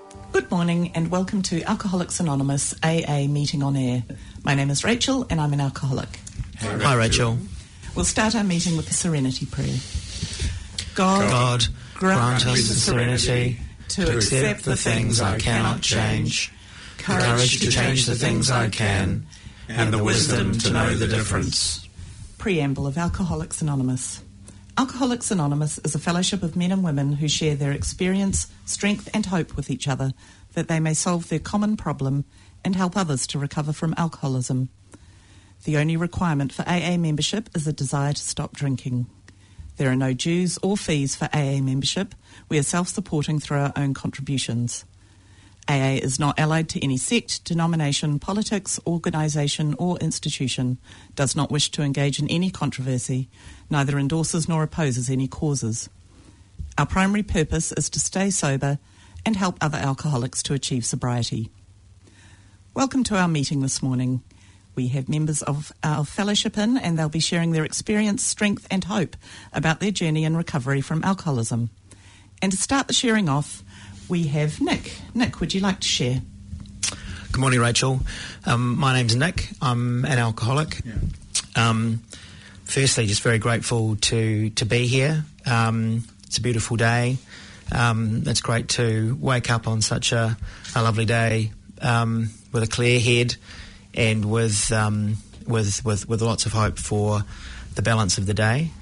Good morning and welcome to Alcoholics Anonymous AA Meeting on Air. My name is Rachel and I'm an alcoholic. Hi Rachel. We'll start our meeting with the Serenity Prayer. God, grant us the serenity to accept the things I cannot change, courage to change the things I can, and the wisdom to know the difference. Preamble of Alcoholics Anonymous. Alcoholics Anonymous is a fellowship of men and women who share their experience, strength and hope with each other that they may solve their common problem and help others to recover from alcoholism. The only requirement for AA membership is a desire to stop drinking. There are no dues or fees for AA membership. We are self-supporting through our own contributions. AA is not allied to any sect, denomination, politics, organisation or institution, does not wish to engage in any controversy, neither endorses nor opposes any causes. Our primary purpose is to stay sober and help other alcoholics to achieve sobriety. Welcome to our meeting this morning. We have members of our fellowship in and they'll be sharing their experience, strength and hope about their journey in recovery from alcoholism. And to start the sharing off, we have Nick. Nick, would you like to share? Good morning, Rachel. My name's Nick. I'm an alcoholic. Firstly, just very grateful to be here. It's a beautiful day. It's great to wake up on such a lovely day with a clear head and with lots of hope for the balance of the day.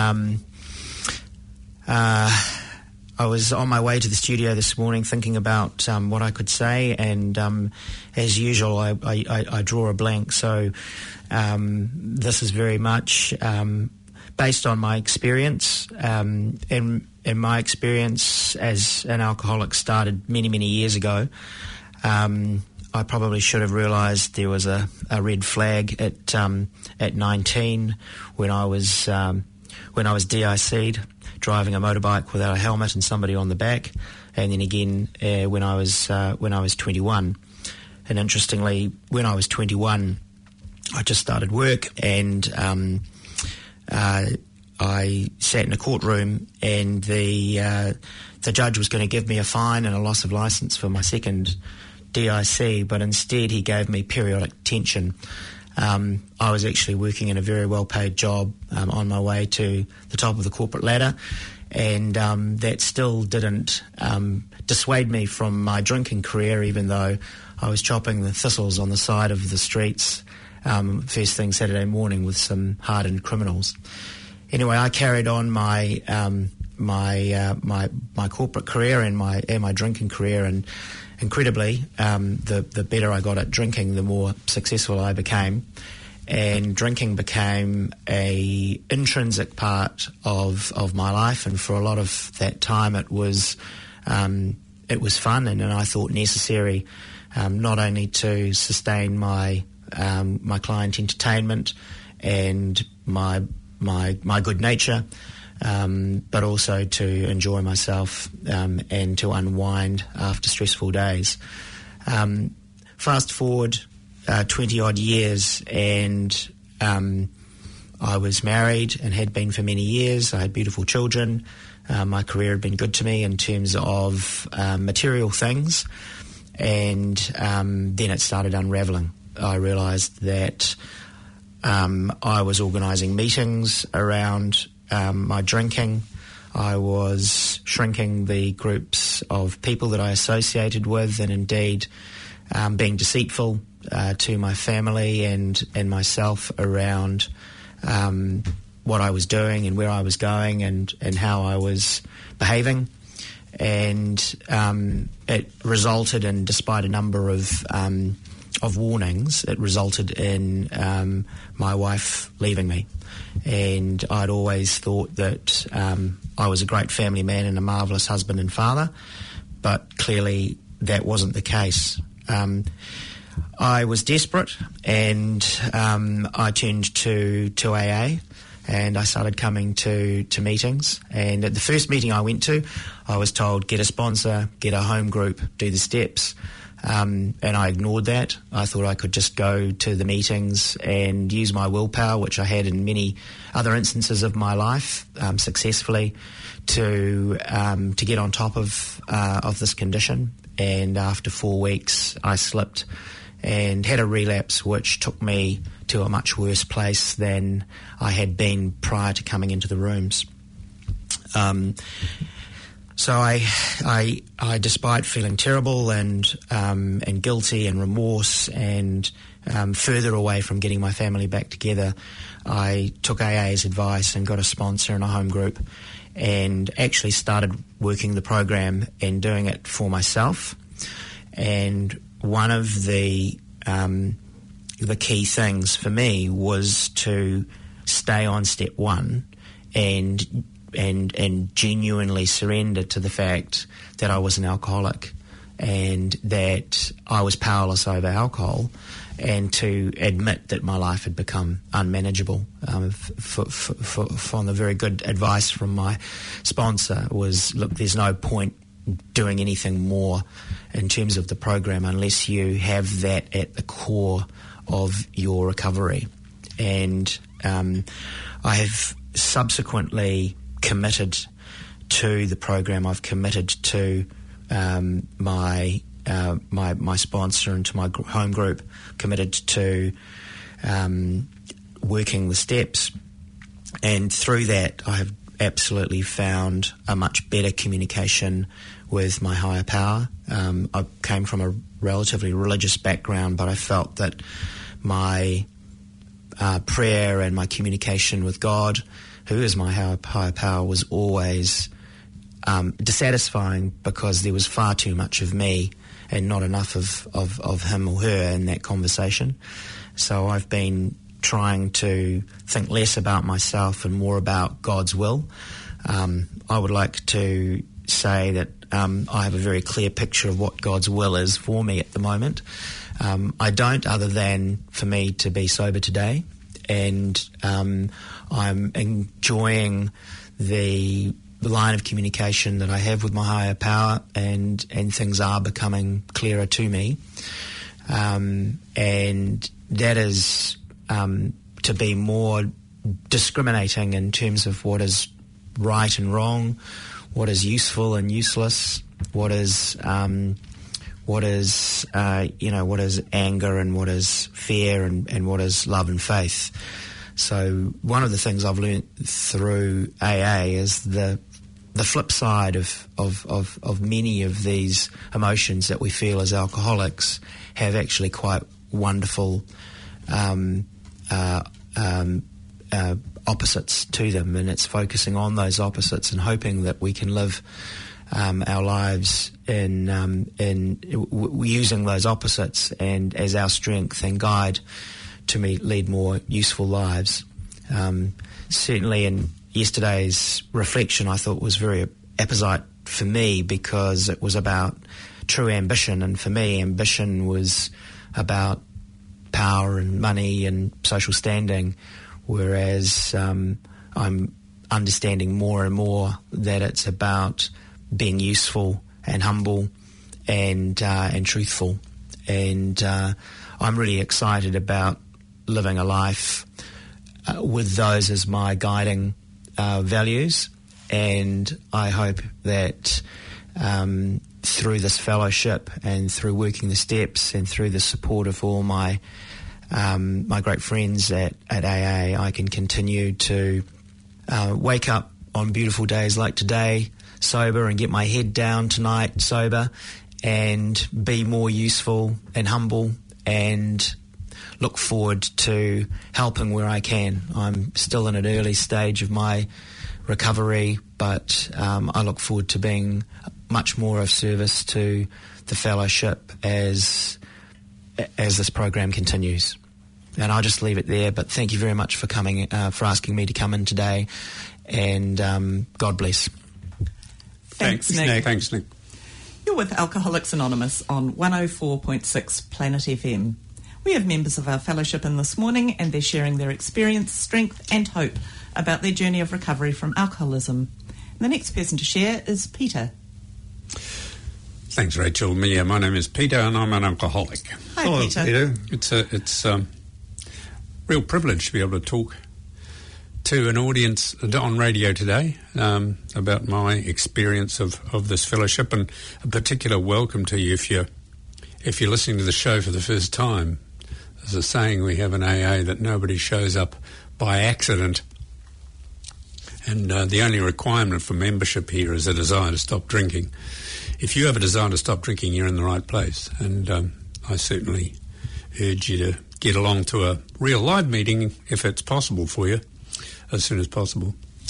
I was on my way to the studio this morning thinking about what I could say, and as usual, I draw a blank. So this is very much based on my experience, and my experience as an alcoholic started many years ago. I probably should have realised there was a red flag at 19 when I was DIC'd, driving a motorbike without a helmet and somebody on the back, and then again when I was 21. And interestingly, when I was 21, I just started work, and I sat in a courtroom, and the judge was going to give me a fine and a loss of licence for my second DIC, but instead he gave me periodic detention. I was actually working in a very well-paid job on my way to the top of the corporate ladder, and that still didn't dissuade me from my drinking career, even though I was chopping the thistles on the side of the streets first thing Saturday morning with some hardened criminals. Anyway, I carried on my corporate career and my drinking career, and incredibly, the better I got at drinking, the more successful I became, and drinking became a intrinsic part of my life. And for a lot of that time, it was fun, and I thought necessary, not only to sustain my client entertainment and my good nature, but also to enjoy myself and to unwind after stressful days. Fast forward 20-odd years, and I was married and had been for many years. I had beautiful children. My career had been good to me in terms of material things, and then it started unravelling. I realised that I was organising meetings around my drinking. I was shrinking the groups of people that I associated with, and indeed being deceitful to my family and myself around what I was doing and where I was going and how I was behaving. And it resulted in, despite a number of warnings, it resulted in my wife leaving me. And I'd always thought that I was a great family man and a marvellous husband and father, but clearly that wasn't the case. I was desperate, and I turned to AA, and I started coming to meetings. And at the first meeting I went to, I was told, get a sponsor, get a home group, do the steps. And I ignored that. I thought I could just go to the meetings and use my willpower, which I had in many other instances of my life successfully, to get on top of this condition. And after 4 weeks, I slipped and had a relapse, which took me to a much worse place than I had been prior to coming into the rooms. So I, despite feeling terrible and guilty and remorse and further away from getting my family back together, I took AA's advice and got a sponsor and a home group, and actually started working the program and doing it for myself. And one of the key things for me was to stay on step one and genuinely surrender to the fact that I was an alcoholic and that I was powerless over alcohol, and to admit that my life had become unmanageable. From the very good advice from my sponsor was, look, there's no point doing anything more in terms of the program unless you have that at the core of your recovery. And I have subsequently committed to the program. I've committed to my sponsor and to my home group, committed to working the steps, and through that I have absolutely found a much better communication with my higher power. I came from a relatively religious background, but I felt that my prayer and my communication with God, who is my higher power, was always dissatisfying, because there was far too much of me and not enough of him or her in that conversation. So I've been trying to think less about myself and more about God's will. I would like to say that I have a very clear picture of what God's will is for me at the moment. I don't, other than for me to be sober today, and I'm enjoying the line of communication that I have with my higher power, and things are becoming clearer to me. And that is to be more discriminating in terms of what is right and wrong, what is useful and useless, what is anger and what is fear and what is love and faith. So one of the things I've learned through AA is the flip side of many of these emotions that we feel as alcoholics have actually quite wonderful opposites to them, and it's focusing on those opposites and hoping that we can live our lives in using those opposites and as our strength and guide to lead more useful lives. Certainly in yesterday's reflection, I thought was very apposite for me, because it was about true ambition, and for me ambition was about power and money and social standing, whereas I'm understanding more and more that it's about being useful and humble and truthful. And I'm really excited about living a life with those as my guiding values, and I hope that through this fellowship and through working the steps and through the support of all my great friends at AA, I can continue to wake up on beautiful days like today sober, and get my head down tonight sober, and be more useful and humble, and look forward to helping where I can. I'm still in an early stage of my recovery, but I look forward to being much more of service to the fellowship as this program continues. And I'll just leave it there, but thank you very much for coming, for asking me to come in today, and God bless. Thanks, Nick. Thanks, Nick. You're with Alcoholics Anonymous on 104.6 Planet FM. We have members of our fellowship in this morning, and they're sharing their experience, strength and hope about their journey of recovery from alcoholism. And the next person to share is Peter. Thanks, Rachel. My name is Peter, and I'm an alcoholic. Hi, hello, Peter. It's a real privilege to be able to talk to an audience on radio today about my experience of this fellowship, and a particular welcome to you if you're listening to the show for the first time. There's a saying we have in AA that nobody shows up by accident, and the only requirement for membership here is a desire to stop drinking. If you have a desire to stop drinking, you're in the right place, and I certainly urge you to get along to a real live meeting if it's possible for you, as soon as possible.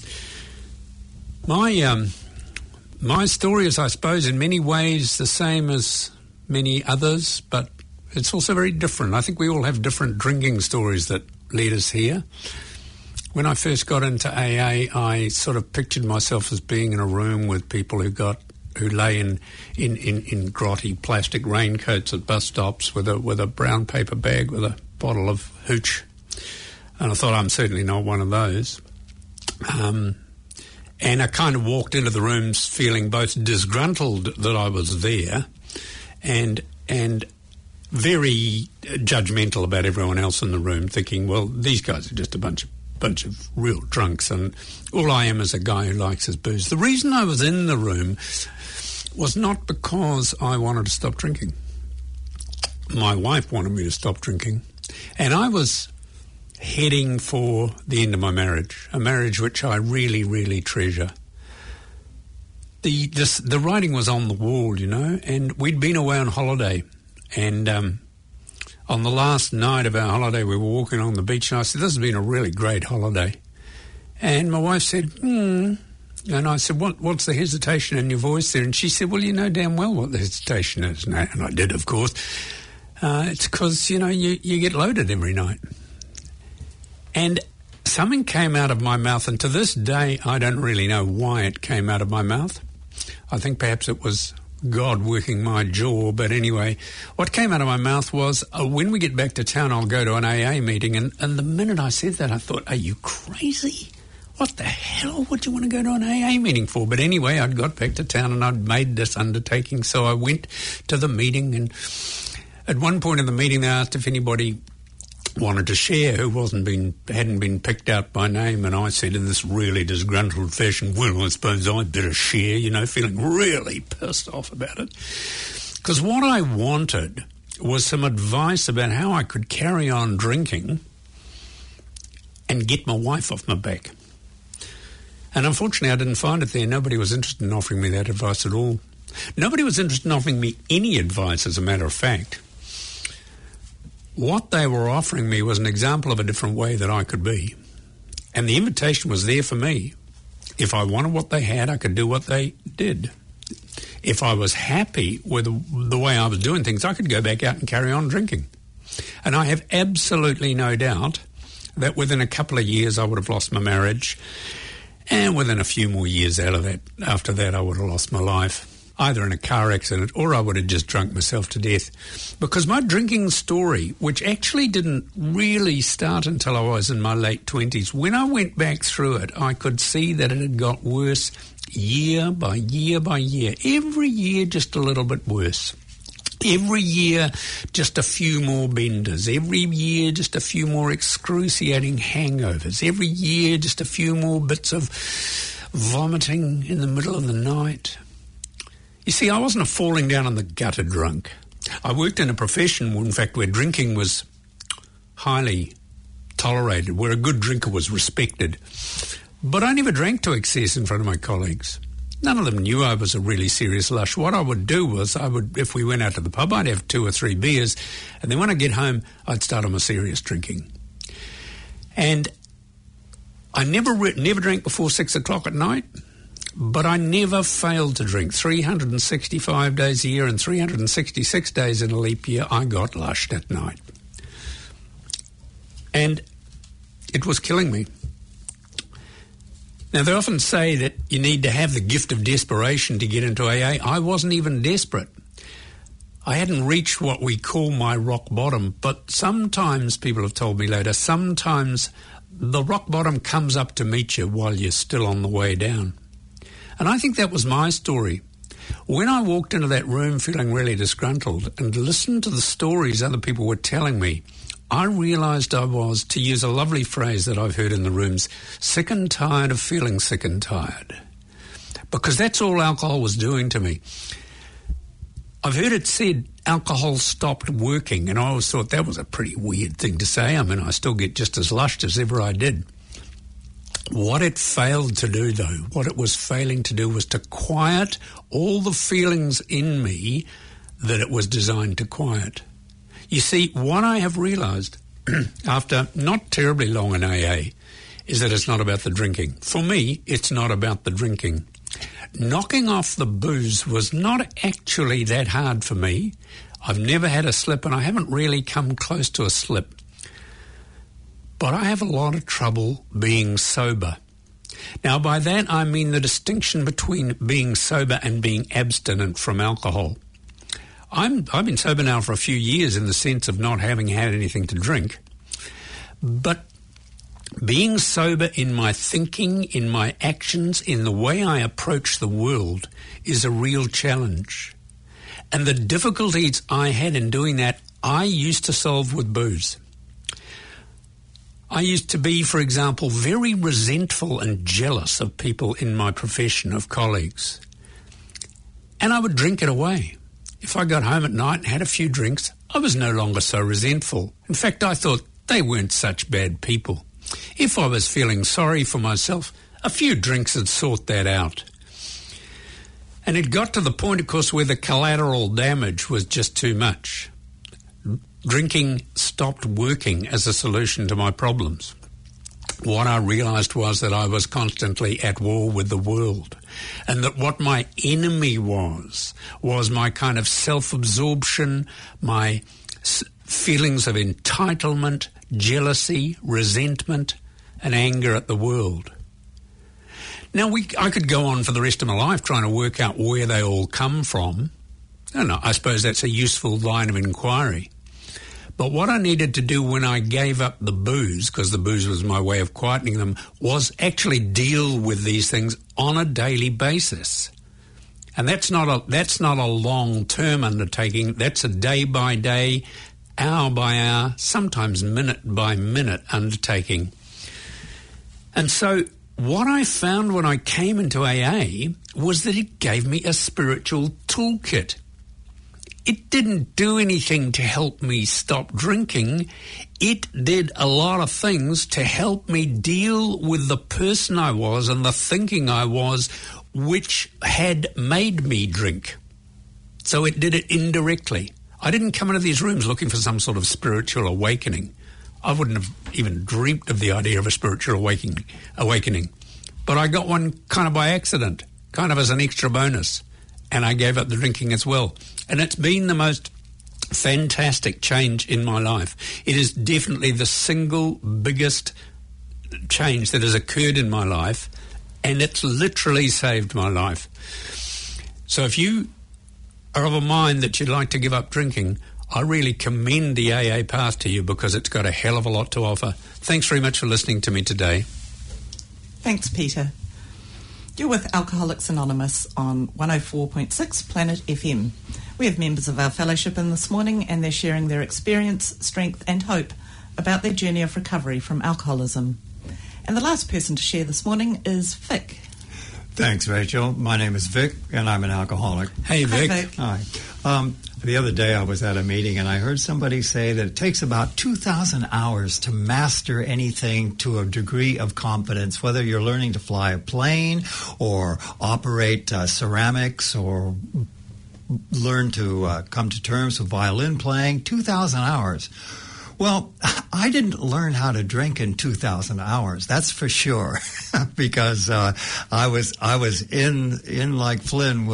My story is, I suppose, in many ways the same as many others, but it's also very different. I think we all have different drinking stories that lead us here. When I first got into AA, I sort of pictured myself as being in a room with people who lay in grotty plastic raincoats at bus stops with a brown paper bag with a bottle of hooch. And I thought, I'm certainly not one of those. And I kind of walked into the rooms feeling both disgruntled that I was there and very judgmental about everyone else in the room, thinking, well, these guys are just a bunch of real drunks, and all I am is a guy who likes his booze. The reason I was in the room was not because I wanted to stop drinking. My wife wanted me to stop drinking, and I was heading for the end of my marriage, a marriage which I really, really treasure. The writing was on the wall, and we'd been away on holiday, and on the last night of our holiday we were walking along the beach, and I said, this has been a really great holiday. And my wife said, and I said, what's the hesitation in your voice there? And she said, well, you know damn well what the hesitation is. And I did, of course. It's because, you get loaded every night. And something came out of my mouth, and to this day I don't really know why it came out of my mouth. I think perhaps it was God working my jaw, but anyway, what came out of my mouth was, when we get back to town, I'll go to an AA meeting. And the minute I said that, I thought, are you crazy? What the hell would you want to go to an AA meeting for? But anyway, I'd got back to town and I'd made this undertaking, so I went to the meeting, and at one point in the meeting they asked if anybody wanted to share who hadn't been picked out by name, and I said in this really disgruntled fashion, well, I suppose I'd better share, feeling really pissed off about it. Because what I wanted was some advice about how I could carry on drinking and get my wife off my back. And unfortunately I didn't find it there. Nobody was interested in offering me that advice at all. Nobody was interested in offering me any advice, as a matter of fact. What they were offering me was an example of a different way that I could be. And the invitation was there for me. If I wanted what they had, I could do what they did. If I was happy with the way I was doing things, I could go back out and carry on drinking. And I have absolutely no doubt that within a couple of years I would have lost my marriage, and within a few more years after that I would have lost my life, either in a car accident or I would have just drunk myself to death. Because my drinking story, which actually didn't really start until I was in my late 20s, when I went back through it, I could see that it had got worse year by year by year. Every year just a little bit worse. Every year just a few more benders. Every year just a few more excruciating hangovers. Every year just a few more bits of vomiting in the middle of the night. You see, I wasn't a falling down on the gutter drunk. I worked in a profession, in fact, where drinking was highly tolerated, where a good drinker was respected. But I never drank to excess in front of my colleagues. None of them knew I was a really serious lush. What I would do was, if we went out to the pub, I'd have 2 or 3 beers, and then when I get home, I'd start on my serious drinking. And I never drank before 6 o'clock at night. But I never failed to drink. 365 days a year and 366 days in a leap year, I got lushed at night. And it was killing me. Now, they often say that you need to have the gift of desperation to get into AA. I wasn't even desperate. I hadn't reached what we call my rock bottom, but sometimes, people have told me later, sometimes the rock bottom comes up to meet you while you're still on the way down. And I think that was my story. When I walked into that room feeling really disgruntled and listened to the stories other people were telling me, I realised I was, to use a lovely phrase that I've heard in the rooms, sick and tired of feeling sick and tired. Because that's all alcohol was doing to me. I've heard it said alcohol stopped working, and I always thought that was a pretty weird thing to say. I mean, I still get just as lushed as ever I did. What it failed to do, though, what it was failing to do was to quiet all the feelings in me that it was designed to quiet. You see, what I have realised after not terribly long in AA is that it's not about the drinking. For me, it's not about the drinking. Knocking off the booze was not actually that hard for me. I've never had a slip, and I haven't really come close to a slip. But I have a lot of trouble being sober. Now, by that I mean the distinction between being sober and being abstinent from alcohol. I've been sober now for a few years in the sense of not having had anything to drink. But being sober in my thinking, in my actions, in the way I approach the world is a real challenge. And the difficulties I had in doing that, I used to solve with booze. I used to be, for example, very resentful and jealous of people in my profession, of colleagues. And I would drink it away. If I got home at night and had a few drinks, I was no longer so resentful. In fact, I thought they weren't such bad people. If I was feeling sorry for myself, a few drinks would sort that out. And it got to the point, of course, where the collateral damage was just too much. Drinking stopped working as a solution to my problems. What I realised was that I was constantly at war with the world, and that what my enemy was my kind of self-absorption, my feelings of entitlement, jealousy, resentment, and anger at the world. Now, I could go on for the rest of my life trying to work out where they all come from. I suppose that's a useful line of inquiry. But what I needed to do when I gave up the booze, because the booze was my way of quietening them, was actually deal with these things on a daily basis. And that's not a long-term undertaking. That's a day-by-day, hour-by-hour, sometimes minute-by-minute undertaking. And so what I found when I came into AA was that it gave me a spiritual toolkit. It didn't do anything to help me stop drinking. It did a lot of things to help me deal with the person I was and the thinking I was, which had made me drink. So it did it indirectly. I didn't come into these rooms looking for some sort of spiritual awakening. I wouldn't have even dreamt of the idea of a spiritual awakening. But I got one kind of by accident, kind of as an extra bonus. And I gave up the drinking as well. And it's been the most fantastic change in my life. It is definitely the single biggest change that has occurred in my life, and it's literally saved my life. So if you are of a mind that you'd like to give up drinking, I really commend the AA path to you because it's got a hell of a lot to offer. Thanks very much for listening to me today. Thanks, Peter. You're with Alcoholics Anonymous on 104.6 Planet FM. We have members of our fellowship in this morning, and they're sharing their experience, strength and hope about their journey of recovery from alcoholism. And the last person to share this morning is Vic. Thanks, Rachel. My name is Vic, and I'm an alcoholic. Hey, Vic. Hi, Vic. Hi. The other day I was at a meeting, and I heard somebody say that it takes about 2,000 hours to master anything to a degree of competence, whether you're learning to fly a plane or operate ceramics or learn to come to terms with violin playing. 2,000 hours. Well, I didn't learn how to drink in 2,000 hours. That's for sure, because I was in like Flynn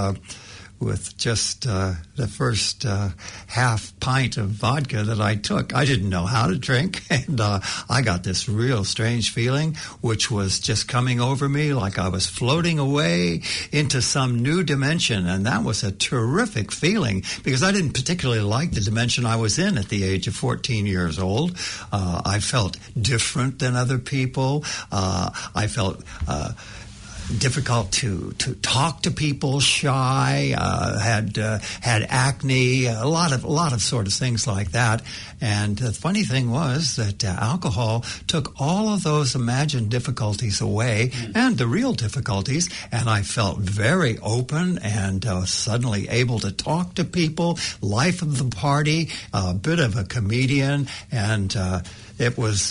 with just the first half pint of vodka that I took. I didn't know how to drink, and I got this real strange feeling, which was just coming over me like I was floating away into some new dimension, and that was a terrific feeling because I didn't particularly like the dimension I was in at the age of 14 years old. I felt different than other people. I felt difficult to talk to people, shy, had acne, a lot of sort of things like that. And the funny thing was that alcohol took all of those imagined difficulties away, and the real difficulties, and I felt very open and suddenly able to talk to people, life of the party, a bit of a comedian, and it was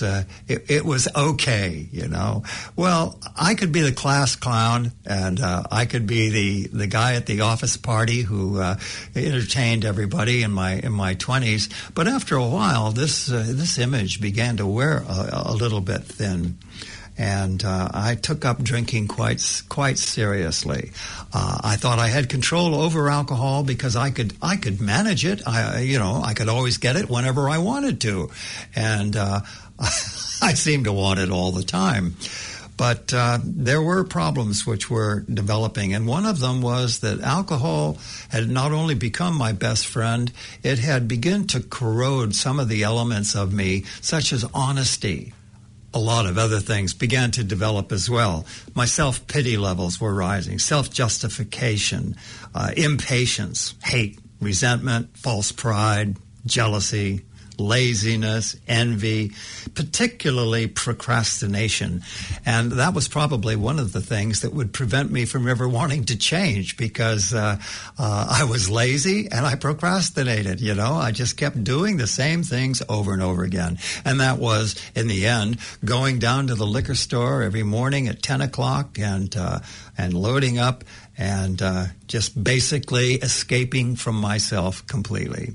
okay, you know. Well, I could be the class clown, and I could be the guy at the office party who entertained everybody in my 20s. But after a while, this image began to wear a little bit thin. And I took up drinking quite seriously. I thought I had control over alcohol because I could manage it. I could always get it whenever I wanted to, and I seemed to want it all the time. But there were problems which were developing, and one of them was that alcohol had not only become my best friend, it had begun to corrode some of the elements of me, such as honesty. A lot of other things began to develop as well. My self-pity levels were rising, self-justification, impatience, hate, resentment, false pride, jealousy, laziness, envy, particularly procrastination. And that was probably one of the things that would prevent me from ever wanting to change, because I was lazy and I procrastinated, you know. I just kept doing the same things over and over again. And that was, in the end, going down to the liquor store every morning at 10 o'clock and loading up and just basically escaping from myself completely.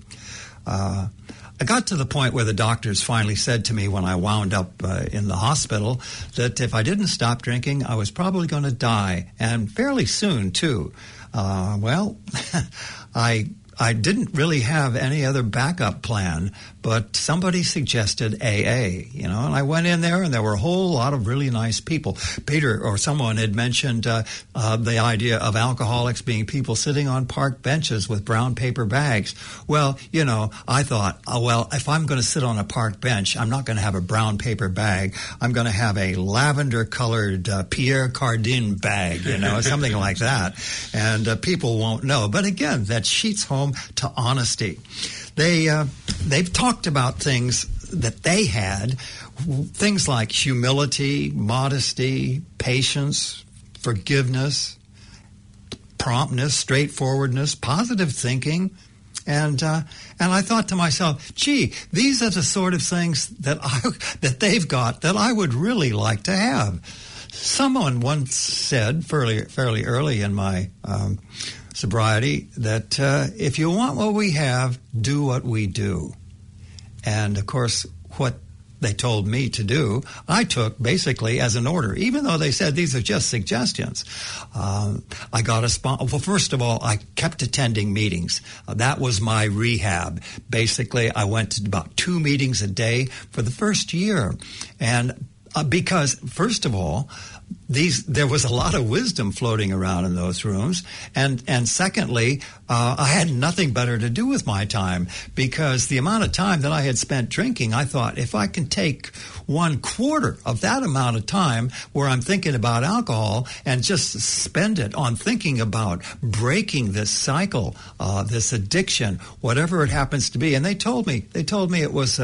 I got to the point where the doctors finally said to me when I wound up in the hospital that if I didn't stop drinking, I was probably going to die, and fairly soon, too. Well, I didn't really have any other backup plan, but somebody suggested AA, you know, and I went in there and there were a whole lot of really nice people. Peter or someone had mentioned the idea of alcoholics being people sitting on park benches with brown paper bags. Well, you know, I thought, if I'm going to sit on a park bench, I'm not going to have a brown paper bag. I'm going to have a lavender-colored Pierre Cardin bag, you know, something like that. And people won't know. But again, that sheets home to honesty. They've talked about things that they had, things like humility, modesty, patience, forgiveness, promptness, straightforwardness, positive thinking, and I thought to myself, gee, these are the sort of things that they've got that I would really like to have. Someone once said fairly early in my sobriety that if you want what we have, do what we do. And of course, what they told me to do, I took basically as an order, even though they said these are just suggestions. I got well, first of all, I kept attending meetings. That was my rehab. Basically, I went to about 2 meetings a day for the first year. And because, first of all, there was a lot of wisdom floating around in those rooms, and secondly, I had nothing better to do with my time, because the amount of time that I had spent drinking, I thought, if I can take 1/4 of that amount of time where I'm thinking about alcohol and just spend it on thinking about breaking this cycle, this addiction, whatever it happens to be. And they told me it was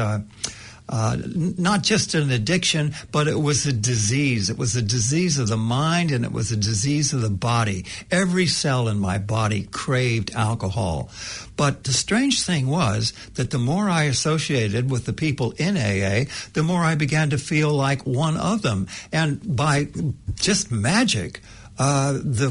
not just an addiction, but it was a disease. It was a disease of the mind, and it was a disease of the body. Every cell in my body craved alcohol. But the strange thing was that the more I associated with the people in AA, the more I began to feel like one of them. And by just magic, the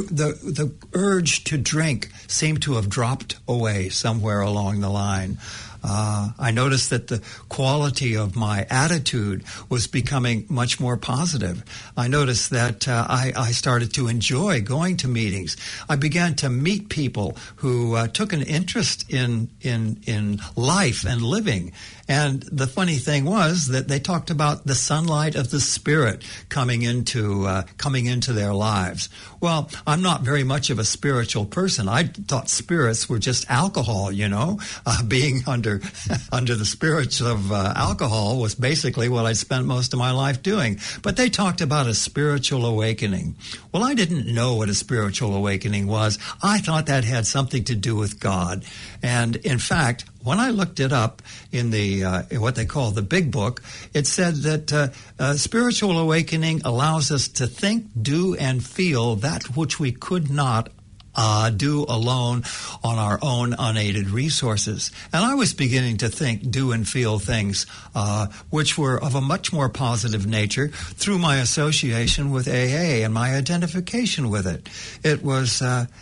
urge to drink seemed to have dropped away somewhere along the line. I noticed that the quality of my attitude was becoming much more positive. I noticed that I started to enjoy going to meetings. I began to meet people who took an interest in life and living. And the funny thing was that they talked about the sunlight of the Spirit coming into their lives. Well, I'm not very much of a spiritual person. I thought spirits were just alcohol, being under under the spirits of alcohol was basically what I spent most of my life doing. But they talked about a spiritual awakening. Well, I didn't know what a spiritual awakening was. I thought that had something to do with God. And in fact, when I looked it up in the what they call the Big Book, it said that spiritual awakening allows us to think, do, and feel that which we could not do alone on our own unaided resources. And I was beginning to think, do, and feel things which were of a much more positive nature through my association with AA and my identification with it. It was...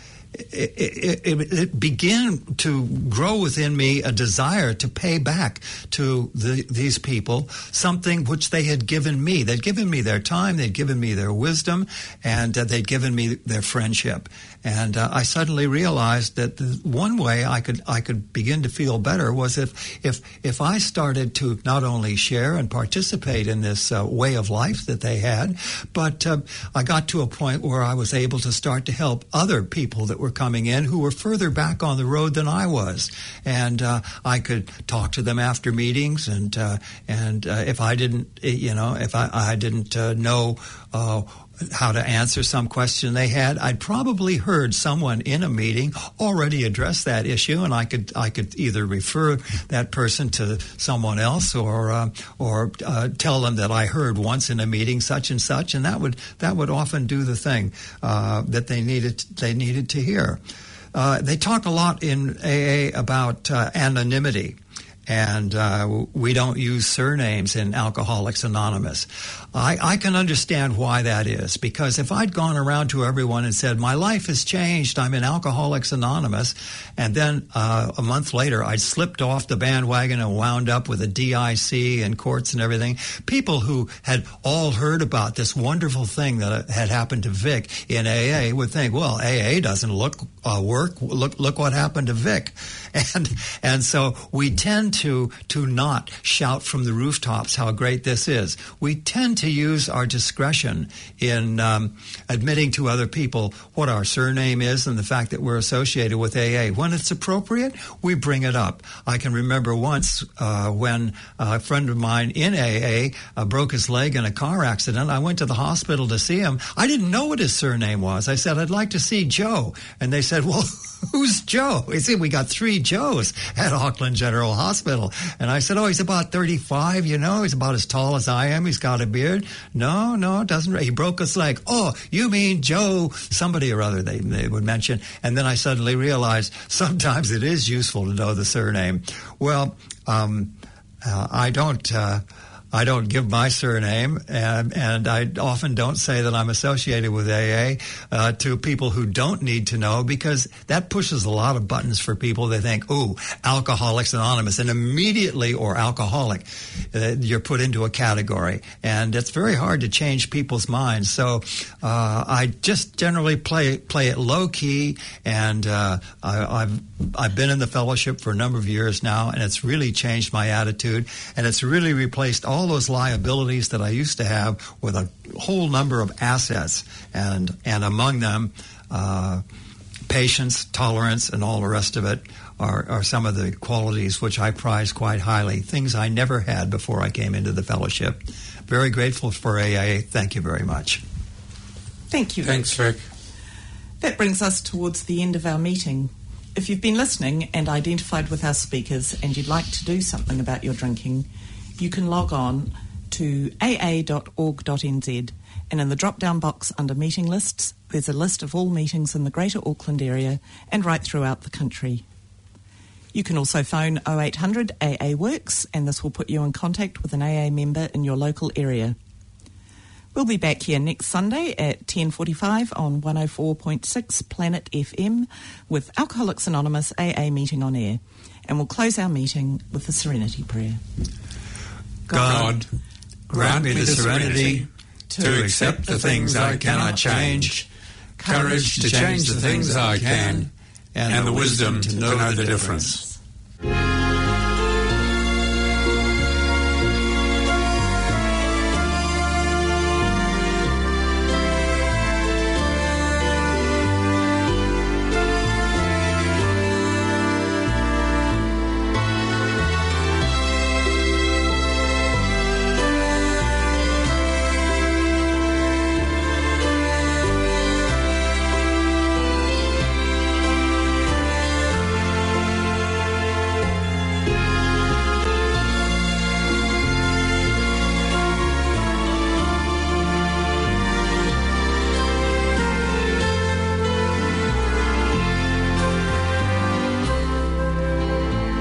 It began to grow within me a desire to pay back to these people something which they had given me. They'd given me their time, they'd given me their wisdom, and they'd given me their friendship. And I suddenly realized that the one way I could begin to feel better was if I started to not only share and participate in this way of life that they had, but I got to a point where I was able to start to help other people that were coming in who were further back on the road than I was. And I could talk to them after meetings, and if I didn't, if I didn't know how to answer some question they had, I'd probably heard someone in a meeting already address that issue, and I could either refer that person to someone else or tell them that I heard once in a meeting such and such, and that would often do the thing that they needed to hear. They talk a lot in AA about anonymity. And we don't use surnames in Alcoholics Anonymous. I can understand why that is, because if I'd gone around to everyone and said, my life has changed, I'm in Alcoholics Anonymous, and then a month later I'd slipped off the bandwagon and wound up with a DIC and courts and everything, people who had all heard about this wonderful thing that had happened to Vic in AA would think, well, AA doesn't work. Look what happened to Vic. And so we tend to not shout from the rooftops how great this is. We tend to use our discretion in admitting to other people what our surname is and the fact that we're associated with AA. When it's appropriate, we bring it up. I can remember once when a friend of mine in AA broke his leg in a car accident. I went to the hospital to see him. I didn't know what his surname was. I said, I'd like to see Joe. And they said, well, who's Joe? He said, we got 3 Joes at Auckland General Hospital. And I said, oh, he's about 35, he's about as tall as I am. He's got a beard. No, it doesn't. He broke his leg. Oh, you mean Joe somebody or other, they would mention. And then I suddenly realized sometimes it is useful to know the surname. Well, I don't give my surname, and I often don't say that I'm associated with AA to people who don't need to know, because that pushes a lot of buttons for people. They think, ooh, Alcoholics Anonymous, and immediately, or alcoholic, you're put into a category. And it's very hard to change people's minds. So I just generally play it low-key, and I've been in the fellowship for a number of years now, and it's really changed my attitude, and it's really replaced all those liabilities that I used to have with a whole number of assets, and among them patience, tolerance, and all the rest of it are some of the qualities which I prize quite highly, things I never had before I came into the fellowship. Very grateful for AA. Thank you very much. Thank you, Vic. Thanks, Vic. That brings us towards the end of our meeting. If you've been listening and identified with our speakers and you'd like to do something about your drinking, you can log on to aa.org.nz, and in the drop-down box under meeting lists, there's a list of all meetings in the Greater Auckland area and right throughout the country. You can also phone 0800 AA Works, and this will put you in contact with an AA member in your local area. We'll be back here next Sunday at 10:45 on 104.6 Planet FM with Alcoholics Anonymous AA meeting on air, and we'll close our meeting with the Serenity Prayer. God, grant me the serenity to accept the things I cannot change, courage to change the things I can, and the wisdom to know the difference.